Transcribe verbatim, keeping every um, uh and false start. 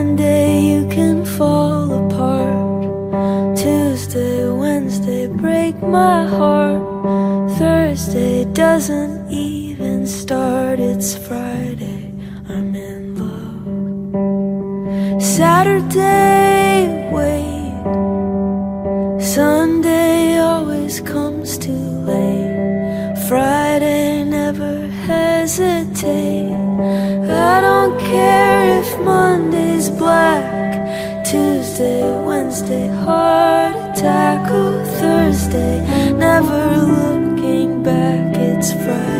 Monday you can fall apart. Tuesday, Wednesday break my heart. Thursday doesn't even start. It's Friday, I'm in love. Saturday, wait. Sunday always comes too late. Friday, never hesitate. I don't care if Monday's black. Tuesday, Wednesday, heart attack. Oh, Thursday, never looking back. It's Friday.